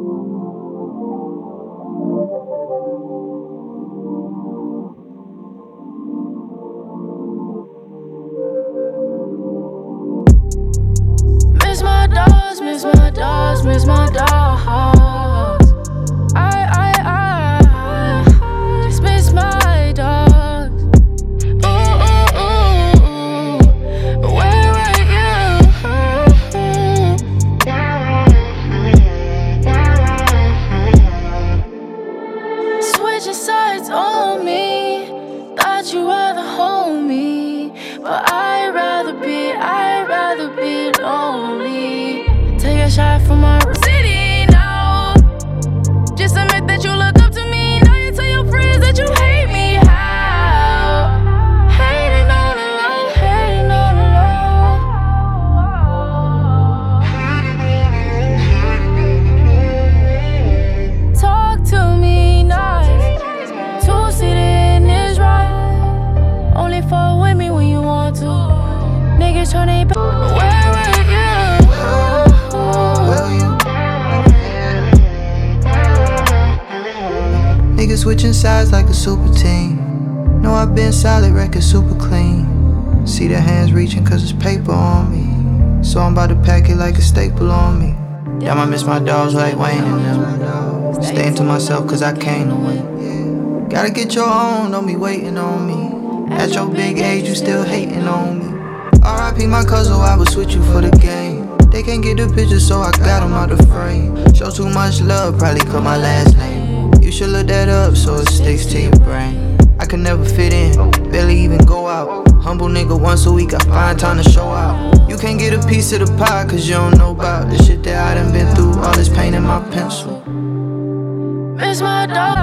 Miss my dogs, miss my dogs, miss my dogs. I just miss my dogs. Ooh, ooh, ooh. Where were you? Switching sides on me. Thought you were the homie, but I'd rather be lonely. Take a shot from my city now. Just admit that you look up to me. Now you tell your friends that you hate me. How? Hating on the low, hating on the low. Talk to me nice. Two-seated is right. Only fuck with me when you want to. Niggas tryna be. Where were you? Niggas switching sides like a super team. Know I been solid, record super clean. See the hands reaching cause it's paper on me. So I'm about to pack it like a staple on me. Damn, I miss my dogs like Wayne and them. Staying to myself cause I came to win. Gotta get your own, don't be waiting on me. At your big age, you still hating on me. R.I.P. my cousin, I would switch you for the game. They can't get the picture, so I got them out the frame. Show too much love, probably cut my last name. You should look that up so it sticks to your brain. I could never fit in, barely even go out. Humble nigga once a week, I find time to show out. You can't get a piece of the pie cause you don't know about the shit that I done been through. All this pain in my pencil. Miss my dog.